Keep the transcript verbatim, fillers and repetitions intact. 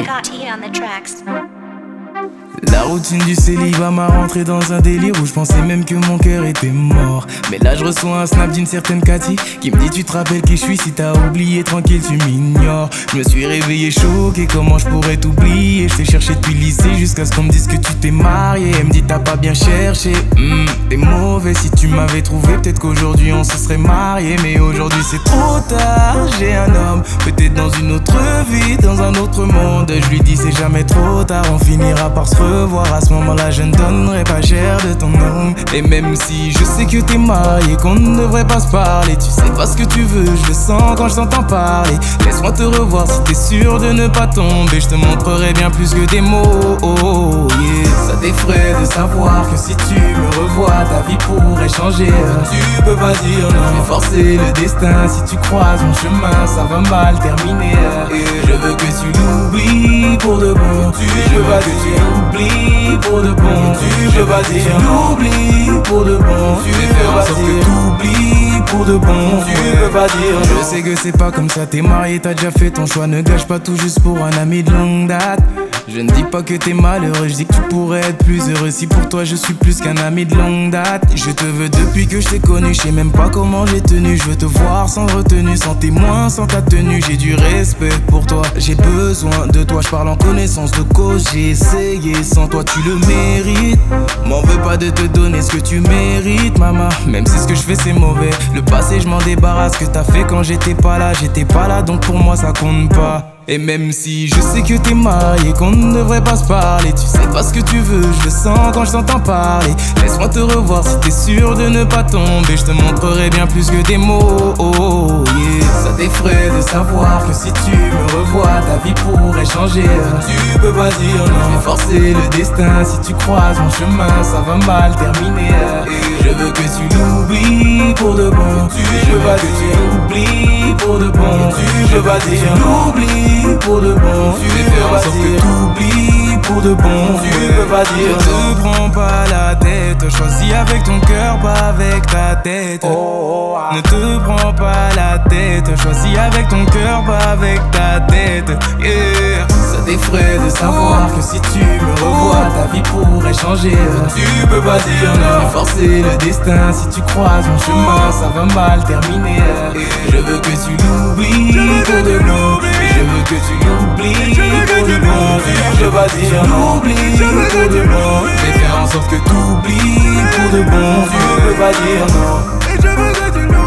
Scotty on the tracks. La routine du célibat m'a rentré dans un délire où je pensais même que mon cœur était mort. Mais là je reçois un snap d'une certaine Cathy qui me dit tu te rappelles qui je suis, si t'as oublié tranquille tu m'ignores. Je me suis réveillé choqué, comment je pourrais t'oublier. Je t'ai cherché depuis le lycée jusqu'à ce qu'on me dise que tu t'es marié. Elle me dit t'as pas bien cherché, mmh, t'es mauvais. Si tu m'avais trouvé peut-être qu'aujourd'hui on se serait marié. Mais aujourd'hui c'est trop tard, j'ai un homme, peut-être dans une autre vie, dans un autre monde. Je lui dis c'est jamais trop tard, on finira par se revoir. À ce moment-là je ne donnerai pas cher de ton nom. Et même si je sais que t'es marié, qu'on ne devrait pas se parler, tu sais pas ce que tu veux, je le sens quand je t'entends parler. Laisse-moi te revoir si t'es sûr de ne pas tomber. Je te montrerai bien plus que des mots, oh, yeah. Ça t'effraie de savoir que si tu me revois, ta vie pourrait changer. Tu peux pas dire non, mais forcer le destin. Si tu croises mon chemin, ça va mal terminer. Et je veux que tu l'oublies pour de bon. Tu veux pas que tu l'oublies pour de bon. Tu veux pas dire l'oublie pour de bon. Tu veux pas dire t'oublies pour de bon. Tu veux pas dire je sais que c'est pas comme ça, t'es marié, t'as déjà fait ton choix. Ne gâche pas tout juste pour un ami de longue date. Je ne dis pas que t'es malheureux, je dis que tu pourrais être plus heureux. Si pour toi je suis plus qu'un ami de longue date. Je te veux depuis que je t'ai connu, je sais même pas comment j'ai tenu. Je veux te voir sans retenue, sans témoin, sans ta tenue. J'ai du respect pour toi, j'ai besoin de toi. Je parle en connaissance de cause, j'ai essayé. Sans toi tu le mérites. M'en veux pas de te donner ce que tu mérites, maman. Même si ce que je fais c'est mauvais, le passé je m'en débarrasse. Ce que t'as fait quand j'étais pas là, j'étais pas là, donc pour moi ça compte pas. Et même si je sais que t'es marié, qu'on ne devrait pas se parler, tu sais pas ce que tu veux, je le sens quand je t'entends parler. Laisse-moi te revoir si t'es sûr de ne pas tomber. Je te montrerai bien plus que des mots, oh, yeah. Ça t'effraie de savoir que si tu me revois, ta vie pourrait changer. Tu peux pas dire non, je vais forcer le destin. Si tu croises mon chemin, ça va mal terminer. Et je veux que tu l'oublies pour de bon. Tu veux pas que tu l'oublies pour de bon. Tu veux pas dire l'oublie pour de bon. Tu veux faire en sorte que t'oublies pour de bon. Tu veux pas dire ne te prends pas la tête, choisis avec ton cœur, pas avec ta tête. Oh, oh, ah. Ne te prends pas la tête, choisis avec ton cœur, pas avec ta tête, yeah. Ça t'effraie de savoir que si tu me revois, ta vie pourrait changer. Tu peux pas dire non, forcer le destin. Si tu croises mon chemin, ça va mal terminer. Je veux que tu l'oublies pour de bon. Je veux que tu l'oublies pour de bon. Je veux pas dire l'oublie pour de bon. Je vais faire en sorte que t'oublies pour de bon. Tu veux pas dire non. Et je veux que tu l'oublies.